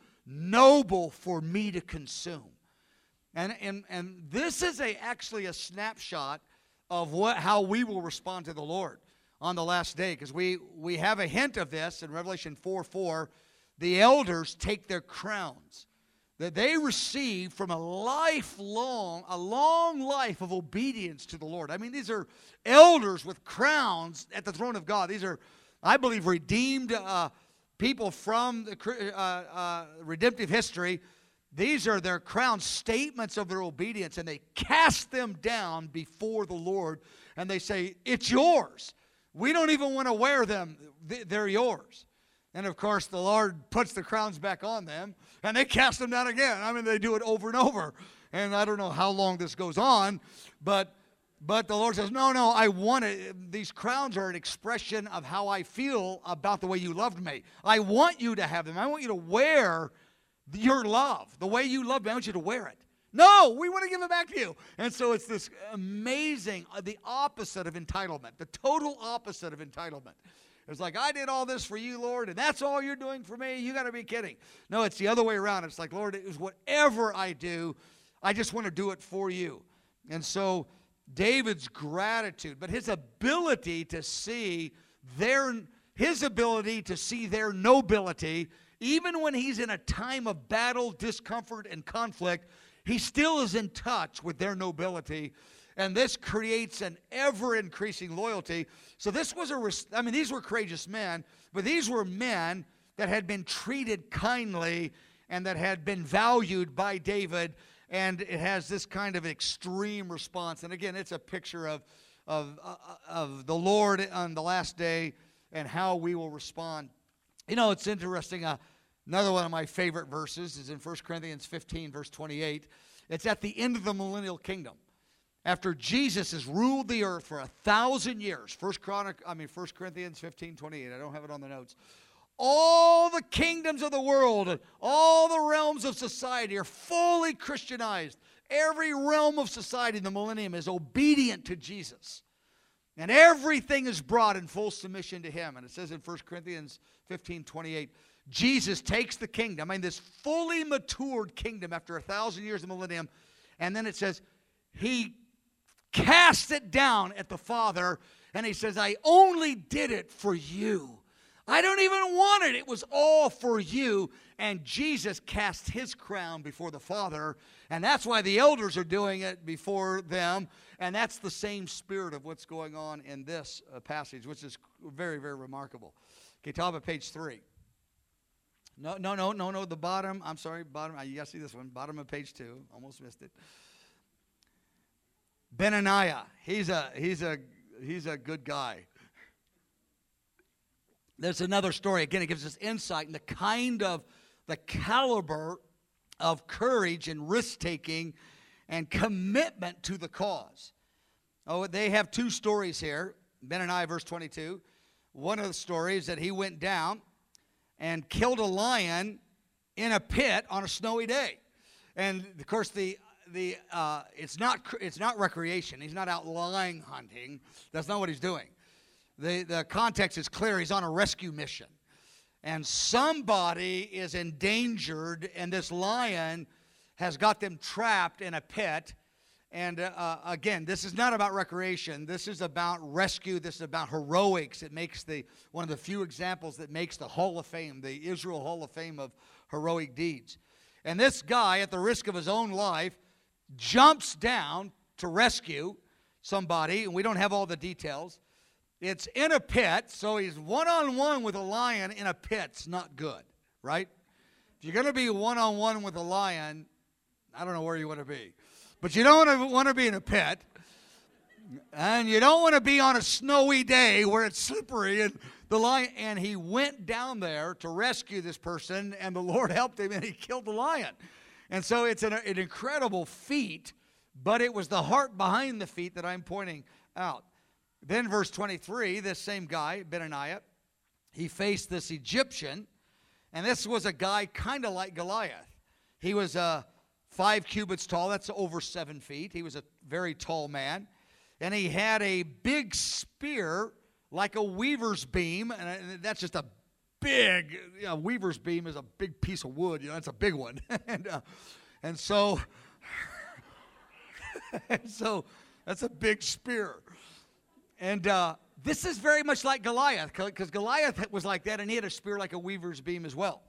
noble for me to consume. And, and, and this is a, actually a snapshot of what, how we will respond to the Lord on the last day. Because we, we have a hint of this in Revelation four four. The elders take their crowns that they receive from a lifelong, a long life of obedience to the Lord. I mean, these are elders with crowns at the throne of God. These are, I believe, redeemed uh, people from the uh, uh, redemptive history. These are their crown statements of their obedience, and they cast them down before the Lord, and they say, it's yours. We don't even want to wear them. They're yours. And, of course, the Lord puts the crowns back on them, and they cast them down again. I mean, they do it over and over. And I don't know how long this goes on, but but the Lord says, no, no, I want it. These crowns are an expression of how I feel about the way you loved me. I want you to have them. I want you to wear your love. The way you love me, I want you to wear it. No, we want to give it back to you. And so it's this amazing, uh, the opposite of entitlement, the total opposite of entitlement. It's like, I did all this for you, Lord, and that's all you're doing for me? You got to be kidding. No, it's the other way around. It's like, Lord, it is whatever I do, I just want to do it for you. And so David's gratitude, but his ability to see their, his ability to see their nobility, even when he's in a time of battle, discomfort, and conflict, he still is in touch with their nobility. And this creates an ever-increasing loyalty. So this was a, I mean, these were courageous men, but these were men that had been treated kindly and that had been valued by David. And it has this kind of extreme response. And again, it's a picture of, of, uh, of the Lord on the last day and how we will respond. You know, it's interesting. Uh, another one of my favorite verses is in First Corinthians fifteen, verse twenty-eight. It's at the end of the millennial kingdom. After Jesus has ruled the earth for a thousand years, First Chronic, I mean First Corinthians fifteen twenty-eight. I don't have it on the notes. All the kingdoms of the world, all the realms of society are fully Christianized. Every realm of society in the millennium is obedient to Jesus, and everything is brought in full submission to Him. And it says in First Corinthians fifteen twenty-eight, Jesus takes the kingdom, I mean this fully matured kingdom after a thousand years of the millennium, and then it says He cast it down at the Father, and He says, I only did it for you. I don't even want it. It was all for you. And Jesus cast His crown before the Father, and that's why the elders are doing it before them. And that's the same spirit of what's going on in this uh, passage, which is very, very remarkable. Okay, top of page three. No, no, no, no, no, the bottom, I'm sorry, bottom, you got to see this one, bottom of page two, almost missed it. Benaniah, he's a, he's a, he's a good guy. There's another story, again, it gives us insight in the kind of, the caliber of courage and risk-taking and commitment to the cause. Oh, they have two stories here. Benaniah, verse twenty-two. One of the stories that he went down and killed a lion in a pit on a snowy day. And of course, the the uh, it's not it's not recreation. He's not out lion hunting. That's not what he's doing. The the context is clear. He's on a rescue mission, and somebody is endangered, and this lion has got them trapped in a pit. And uh, again, this is not about recreation. This is about rescue. This is about heroics. It makes the one of the few examples that makes the Hall of Fame, the Israel Hall of Fame of heroic deeds. And this guy, at the risk of his own life, jumps down to rescue somebody, and we don't have all the details. It's in a pit, so he's one-on-one with a lion in a pit. It's not good, right? If you're going to be one-on-one with a lion, I don't know where you want to be. But you don't want to be in a pit, and you don't want to be on a snowy day where it's slippery. And the lion, and he went down there to rescue this person, and the Lord helped him, and he killed the lion. And so it's an, an incredible feat, but it was the heart behind the feat that I'm pointing out. Then verse twenty-three, this same guy, Benaniah, he faced this Egyptian, and this was a guy kind of like Goliath. He was a Five cubits tall, that's over seven feet. He was a very tall man. And he had a big spear like a weaver's beam. And that's just a big, you know, weaver's beam is a big piece of wood. You know, that's a big one. and, uh, and so, and so that's a big spear. And uh, this is very much like Goliath, because Goliath was like that, and he had a spear like a weaver's beam as well.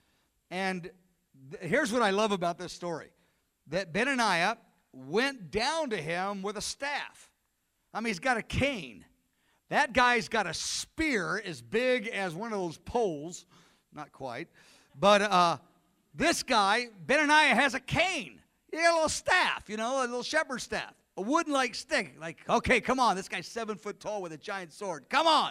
And here's what I love about this story, that Benaniah went down to him with a staff. I mean, he's got a cane. That guy's got a spear as big as one of those poles. Not quite. But uh, this guy, Benaniah, has a cane. He got a little staff, you know, a little shepherd's staff. A wooden-like stick. Like, okay, come on. This guy's seven foot tall with a giant sword. Come on.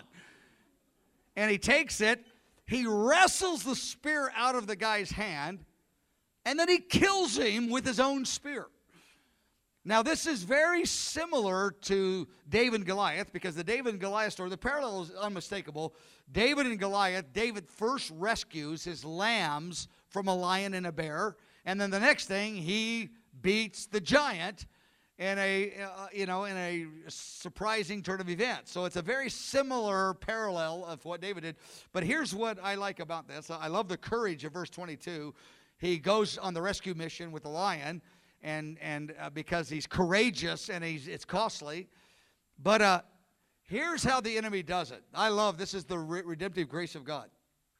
And he takes it. He wrestles the spear out of the guy's hand, and then he kills him with his own spear. Now, this is very similar to David and Goliath, because the David and Goliath story, the parallel is unmistakable. David and Goliath, David first rescues his lambs from a lion and a bear, and then the next thing, he beats the giant in a, uh, you know, in a surprising turn of events. So it's a very similar parallel of what David did. But here's what I like about this. I love the courage of verse twenty-two. He goes on the rescue mission with the lion, and and uh, because he's courageous and he's it's costly. But uh, here's how the enemy does it. I love this is the re- redemptive grace of God.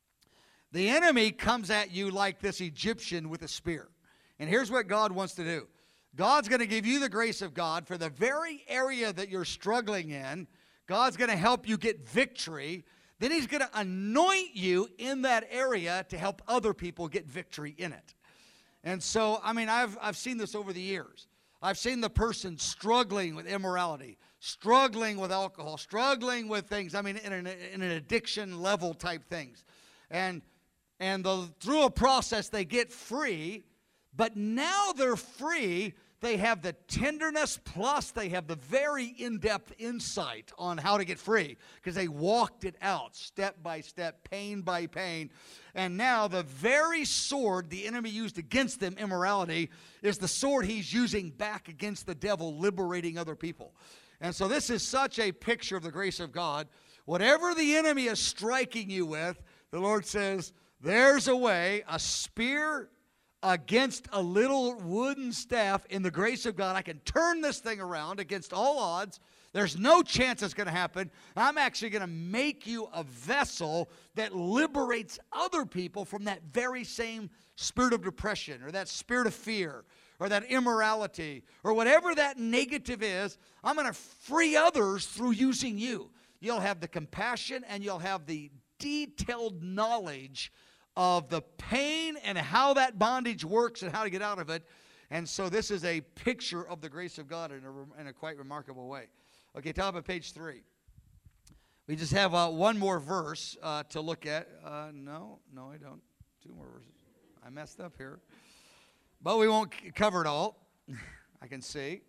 The enemy comes at you like this Egyptian with a spear. And here's what God wants to do. God's going to give you the grace of God for the very area that you're struggling in. God's going to help you get victory. Then he's going to anoint you in that area to help other people get victory in it. And so, I mean, I've, I've seen this over the years. I've seen the person struggling with immorality, struggling with alcohol, struggling with things, I mean, in an, in an addiction level type things. And, and the, through a process, they get free. But now they're free, they have the tenderness, plus they have the very in-depth insight on how to get free, because they walked it out step by step, pain by pain. And now the very sword the enemy used against them, immorality, is the sword he's using back against the devil, liberating other people. And so this is such a picture of the grace of God. Whatever the enemy is striking you with, the Lord says, there's a way, a spear against a little wooden staff. In the grace of God, I can turn this thing around against all odds. There's no chance it's going to happen. I'm actually going to make you a vessel that liberates other people from that very same spirit of depression, or that spirit of fear, or that immorality or whatever that negative is, I'm going to free others through using you. You'll have the compassion and you'll have the detailed knowledge of the pain and how that bondage works and how to get out of it. And so this is a picture of the grace of God in a, in a quite remarkable way. Okay, top of page three. We just have uh, one more verse uh, to look at. Uh, no, no, I don't. Two more verses. I messed up here. But we won't cover it all. I can see.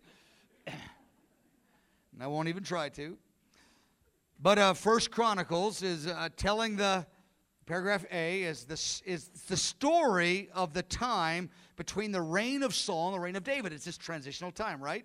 And I won't even try to. But uh, First Chronicles is uh, telling the, paragraph A, is the, is the story of the time between the reign of Saul and the reign of David. It's this transitional time, right?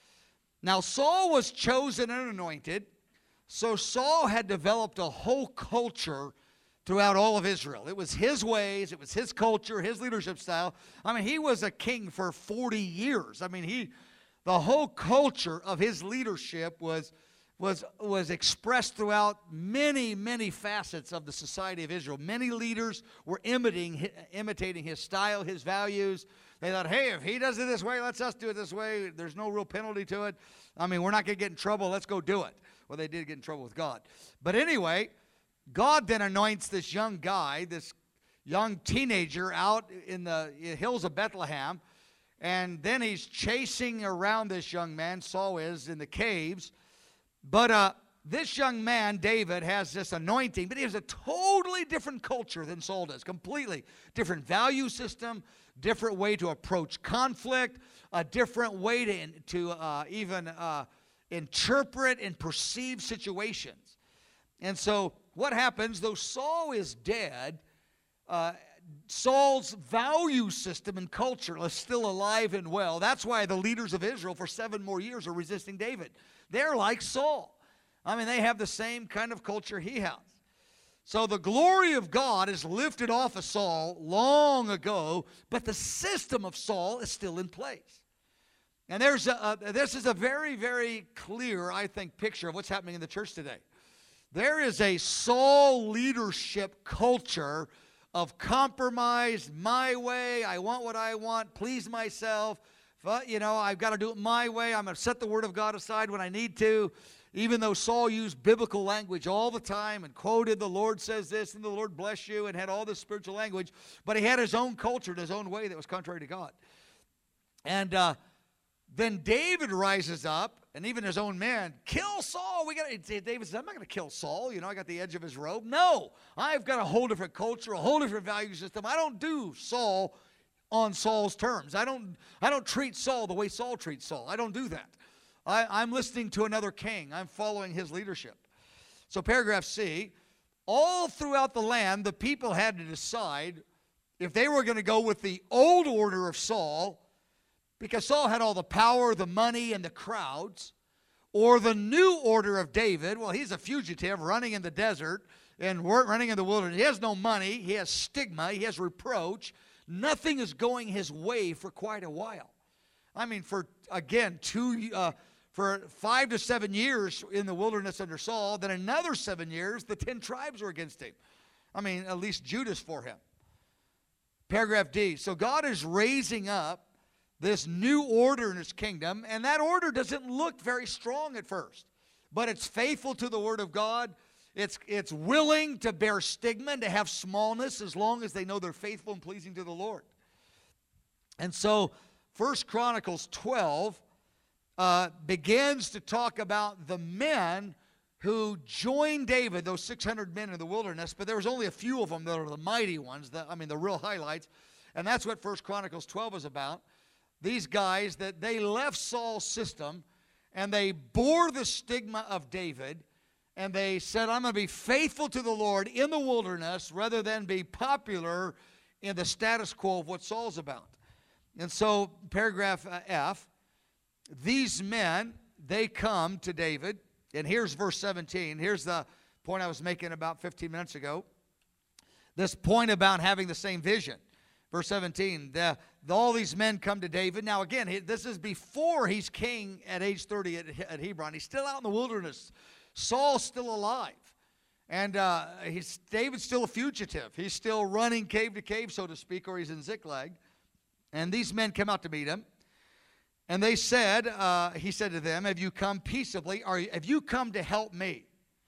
Now, Saul was chosen and anointed. So Saul had developed a whole culture throughout all of Israel. It was his ways, it was his culture, his leadership style. I mean, he was a king for forty years. I mean, he, the whole culture of his leadership was, was, was expressed throughout many, many facets of the society of Israel. Many leaders were imitating, imitating his style, his values. They thought, hey, if he does it this way, let's us do it this way. There's no real penalty to it. I mean, we're not going to get in trouble. Let's go do it. Well, they did get in trouble with God. But anyway, God then anoints this young guy, this young teenager out in the hills of Bethlehem. And then he's chasing around this young man, Saul is, in the caves. But uh, this young man, David, has this anointing. But he has a totally different culture than Saul does. Completely different value system, different way to approach conflict, a different way to, to uh, even... Uh, interpret and perceive situations. And so what happens, though Saul is dead, uh, Saul's value system and culture is still alive and well. That's why the leaders of Israel for seven more years are resisting David. They're like Saul. I mean, they have the same kind of culture he has. So the glory of God is lifted off of Saul long ago, but the system of Saul is still in place. And there's a, a, this is a very, very clear, I think, picture of what's happening in the church today. There is a Saul leadership culture of compromise, my way, I want what I want, please myself. But, you know, I've got to do it my way. I'm going to set the word of God aside when I need to. Even though Saul used biblical language all the time and quoted the Lord says this and the Lord bless you and had all this spiritual language, but he had his own culture and his own way that was contrary to God. And, uh, Then David rises up, and even his own men, kill Saul. We got David says, I'm not going to kill Saul. You know, I got the edge of his robe. No, I've got a whole different culture, a whole different value system. I don't do Saul on Saul's terms. I don't, I don't treat Saul the way Saul treats Saul. I don't do that. I, I'm listening to another king. I'm following his leadership. So paragraph C, all throughout the land, the people had to decide if they were going to go with the old order of Saul, because Saul had all the power, the money, and the crowds, or the new order of David. Well, he's a fugitive running in the desert and running in the wilderness. He has no money. He has stigma. He has reproach. Nothing is going his way for quite a while. I mean, for, again, two, uh, for five to seven years in the wilderness under Saul, then another seven years, the ten tribes were against him. I mean, at least Judas for him. Paragraph D. So God is raising up this new order in his kingdom, and that order doesn't look very strong at first, but it's faithful to the word of God. It's, it's willing to bear stigma and to have smallness as long as they know they're faithful and pleasing to the Lord. And so First Chronicles twelve uh, begins to talk about the men who joined David, those six hundred men in the wilderness, but there was only a few of them that are the mighty ones, the, I mean the real highlights, and that's what First Chronicles twelve is about. These guys, that they left Saul's system and they bore the stigma of David, and they said, I'm going to be faithful to the Lord in the wilderness rather than be popular in the status quo of what Saul's about. And so paragraph F, these men, they come to David, and here's verse seventeen. Here's the point I was making about fifteen minutes ago. This point about having the same vision. Verse seventeen, the, the, all these men come to David. Now again, he, this is before he's king at age thirty at, at Hebron. He's still out in the wilderness. Saul's still alive. And uh, he's, David's still a fugitive. He's still running cave to cave, so to speak, or he's in Ziklag. And these men come out to meet him. And they said, uh, he said to them, have you come peaceably? Or have you come to help me?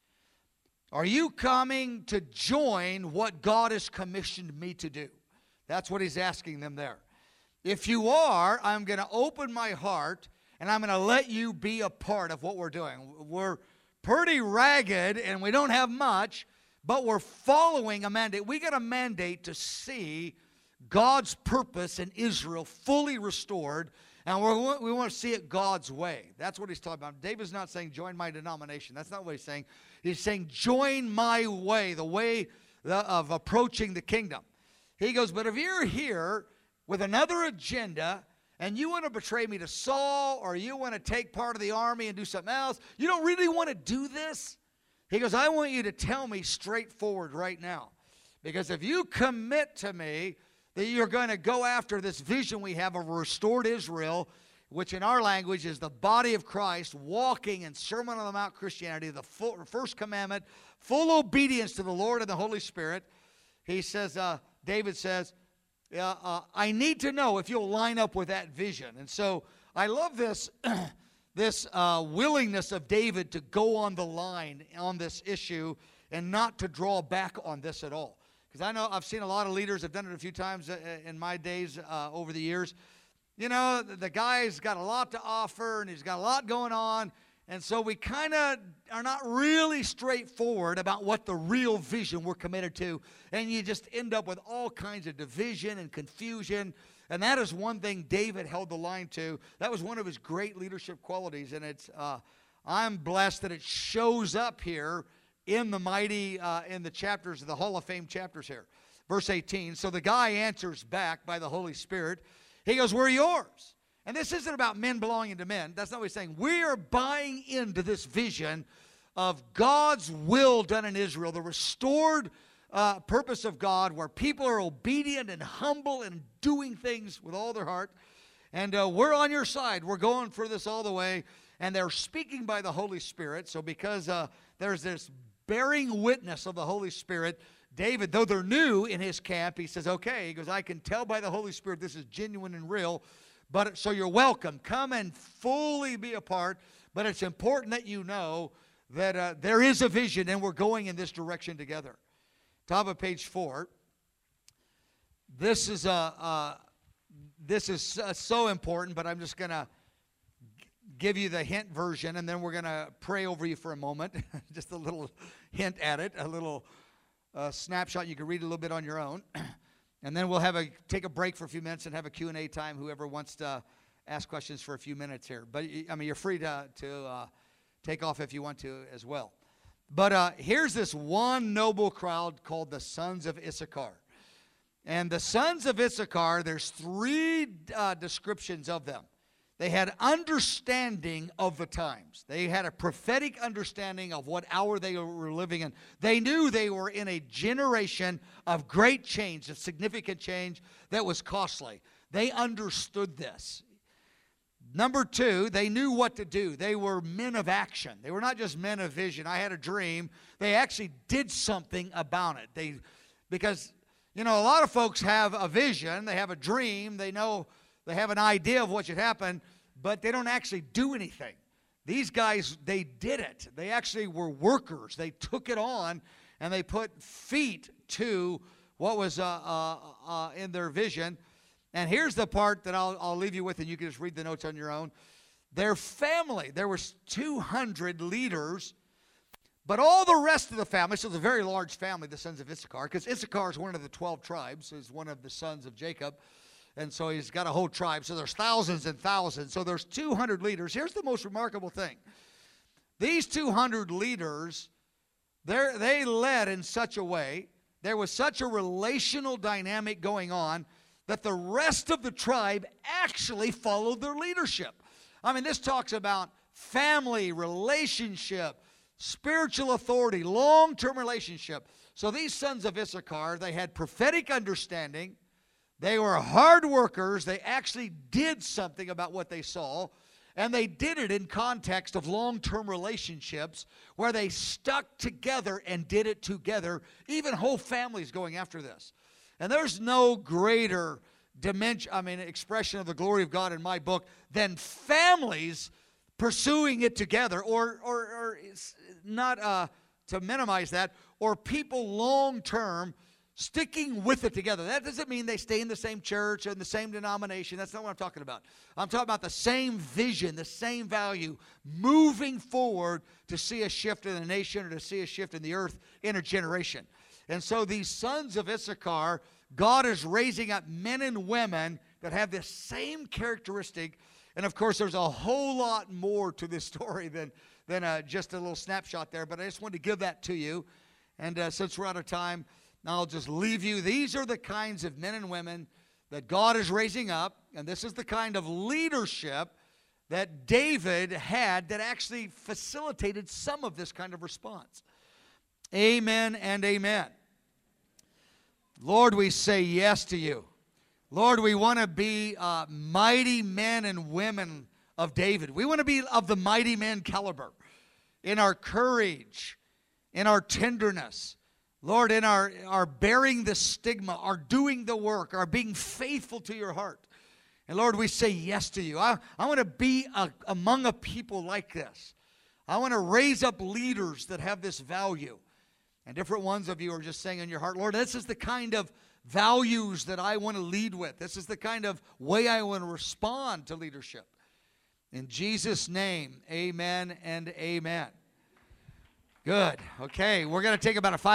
Are you coming to join what God has commissioned me to do? That's what he's asking them there. If you are, I'm going to open my heart and I'm going to let you be a part of what we're doing. We're pretty ragged and we don't have much, but we're following a mandate. We got a mandate to see God's purpose in Israel fully restored, and we're, we want to see it God's way. That's what he's talking about. David's not saying join my denomination. That's not what he's saying. He's saying join my way, the way of approaching the kingdom. He goes, but if you're here with another agenda and you want to betray me to Saul, or you want to take part of the army and do something else, you don't really want to do this? He goes, I want you to tell me straightforward right now. Because if you commit to me that you're going to go after this vision we have of a restored Israel, which in our language is the body of Christ, walking in Sermon on the Mount Christianity, the full, first commandment, full obedience to the Lord and the Holy Spirit, he says, uh, David says, uh, uh, I need to know if you'll line up with that vision. And so I love this, this uh, willingness of David to go on the line on this issue and not to draw back on this at all. Because I know I've seen a lot of leaders, I've done it a few times in my days uh, over the years. You know, the, the guy's got a lot to offer and he's got a lot going on. And so we kind of are not really straightforward about what the real vision we're committed to. And you just end up with all kinds of division and confusion. And that is one thing David held the line to. That was one of his great leadership qualities. And it's uh, I'm blessed that it shows up here in the mighty, uh, in the chapters, the Hall of Fame chapters here. Verse eighteen, so the guy answers back by the Holy Spirit. He goes, we're yours. And this isn't about men belonging to men. That's not what he's saying. We are buying into this vision of God's will done in Israel, the restored uh, purpose of God, where people are obedient and humble and doing things with all their heart. And uh, we're on your side. We're going for this all the way. And they're speaking by the Holy Spirit. So because uh, there's this bearing witness of the Holy Spirit, David, though they're new in his camp, he says, okay, he goes, I can tell by the Holy Spirit this is genuine and real. But so you're welcome. Come and fully be a part. But it's important that you know that uh, there is a vision and we're going in this direction together. Top of page four. This is, uh, uh, this is uh, so important, but I'm just going to give you the hint version, and then we're going to pray over you for a moment. Just a little hint at it, a little uh, snapshot. You can read a little bit on your own. And then we'll have a take a break for a few minutes and have a Q and A time, whoever wants to ask questions for a few minutes here. But, I mean, you're free to, to uh, take off if you want to as well. But uh, here's this one noble crowd called the Sons of Issachar. And the Sons of Issachar, there's three uh, descriptions of them. They had understanding of the times. They had a prophetic understanding of what hour they were living in. They knew they were in a generation of great change, of significant change that was costly. They understood this. Number two, they knew what to do. They were men of action. They were not just men of vision. I had a dream. They actually did something about it. They, because, you know, a lot of folks have a vision. They have a dream. They know... They have an idea of what should happen, but they don't actually do anything. These guys, they did it. They actually were workers. They took it on, and they put feet to what was uh, uh, uh, in their vision. And here's the part that I'll, I'll leave you with, and you can just read the notes on your own. Their family, there was two hundred leaders, but all the rest of the family, so it's a very large family, the sons of Issachar, because Issachar is one of the twelve tribes, is one of the sons of Jacob. And so he's got a whole tribe. So there's thousands and thousands. So there's two hundred leaders. Here's the most remarkable thing. These two hundred leaders, they led in such a way, there was such a relational dynamic going on, that the rest of the tribe actually followed their leadership. I mean, this talks about family, relationship, spiritual authority, long-term relationship. So these sons of Issachar, they had prophetic understanding. They were hard workers. They actually did something about what they saw. And they did it in context of long-term relationships where they stuck together and did it together. Even whole families going after this. And there's no greater dimension, I mean, expression of the glory of God in my book than families pursuing it together, or, or, or it's not uh, to minimize that, or people long term sticking with it together. That doesn't mean they stay in the same church or in the same denomination. That's not what I'm talking about. I'm talking about the same vision, the same value, moving forward to see a shift in the nation or to see a shift in the earth in a generation. And so these sons of Issachar, God is raising up men and women that have this same characteristic. And of course, there's a whole lot more to this story than, than uh, just a little snapshot there. But I just wanted to give that to you. And uh, since we're out of time, now I'll just leave you. These are the kinds of men and women that God is raising up. And this is the kind of leadership that David had that actually facilitated some of this kind of response. Amen and amen. Lord, we say yes to you. Lord, we want to be uh, mighty men and women of David. We want to be of the mighty man caliber in our courage, in our tenderness. Lord, in our, our bearing the stigma, our doing the work, our being faithful to your heart. And Lord, we say yes to you. I, I want to be a, among a people like this. I want to raise up leaders that have this value. And different ones of you are just saying in your heart, Lord, this is the kind of values that I want to lead with. This is the kind of way I want to respond to leadership. In Jesus' name, amen and amen. Good. Okay, we're going to take about a five